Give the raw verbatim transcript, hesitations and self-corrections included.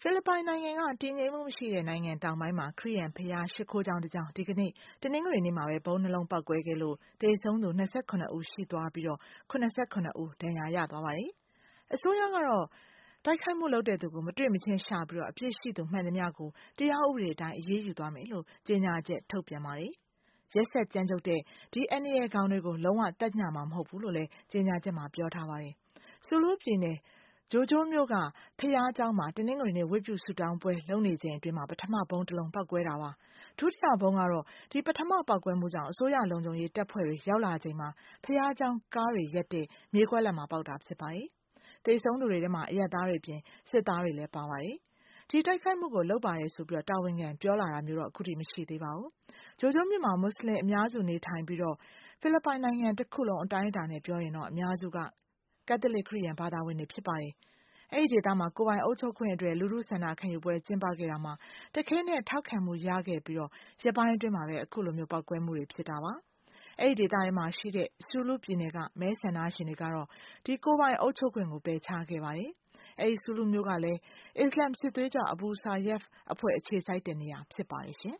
ဖိလစ်ပိုင်နိုင်ငံကတည်ငြိမ်မှုမရှိတဲ့နိုင်ငံတောင်ပိုင်းမှာခရစ်ယာန်ဘုရားရှိခိုးကျောင်းတစ်ကျောင်းဒီကနေ့တနင်္ဂနွေနေ့မှာပဲဗုံးနှလုံးပေါက်ကွဲခဲ့လို့သေဆုံးသူ၂၇ဦးရှိသွားပြီးတော့၇၇ဦးဒဏ်ရာရသွားပါတယ်။အစိုးရကတော့တိုက်ခိုက်မှုလုပ်တဲ့သူကိုမတွေ့မချင်းရှာပြီးတော့အပြစ်ရှိသူမှန်သမျှကိုတရားဥပဒေအတိုင်းအရေးယူသွားမယ်လို့ကြေညာချက်ထုတ်ပြန်ပါတယ်။ရက်ဆက်ကြမ်းကြုတ်တဲ့ဒီအန်ဒီရဲ့ခေါင်းတွေကိုလုံးဝတက်ညမှာမဟုတ်ဘူးလို့လည်းကြေညာချက်မှာပြောထားပါတယ်။ဆူလူးပြည်နယ်ဂျိုဂျိုမြို့ကဖျားเจ้าမှာတင်းငွေနဲ့ဝိပုဆူတောင်းပွဲလုပ်နေခြင်းအတွင်းမှာပထမဘုံတစ်လုံးပောက်ကွဲတာပါဒုတိယဘုံကတော့ဒီပထမပောက်ကွဲမှုကြောင့်အစိုးရလုံခြုံရေးတပ်ဖွဲ့တွေရောက်လာချိန်မှာဖျားเจ้าကားတွေရက်တဲ့မြေခွက်လက်မှာပောက်တာဖြစ်ပါတယ်တေဆုံးသူတွေထဲမှာအရက်သားတွေပြင်စစ်သားတွေလည်းပါပါတယ်ဒီတိုက်ခိုက်မှုကိုလုပ်ပါတယ်ဆိုပြီးတော့တာဝန်ခံပြောလာတာမျိုးတော့အခုထိမရှိသေးပါဘူးဂျိုဂျိုမြို့မှာမွတ်စလင်အများစုနေထိုင်ပြီးတော့ဖိလစ်ပိုင်နိုင်ငံတစ်ခုလုံးအတိုင်းအတာနဲ့ပြောရင်တော့အများစုကကက်သလစ်ခရစ်ယာန်ဘာသာဝင်တွေဖြစ်ပါတယ်အဲ့ဒီဒေသမှာကိုပိုင်အုပ်ချုပ်ခွင့်အတွက်လူထုဆန္ဒခံယူပွဲကျင်းပခဲ့တာမှာတခဲနဲ့ထောက်ခံမှုရခဲ့ပြီးတော့ရပိုင်းအတွင်းမှာပဲအခုလိုမျိုးပောက်ကွဲမှုတွေဖြစ်တာပါအဲ့ဒီဒေသထဲမှာရှိတဲ့ဆူလူပြည်နယ်ကမဲဆန္ဒရှင်တွေကတော့ဒီကိုပိုင်အုပ်ချုပ်ခွင့်ကိုပယ်ချခဲ့ပါတယ်အဲ့ဒီဆူလူမျိုးကလည်းအစ္စလာမ်စစ်သွေးကြွအဘူဆာယက်အဖွဲ့အခြေစိုက်တဲ့နေရာဖြစ်ပါတယ်ရှင်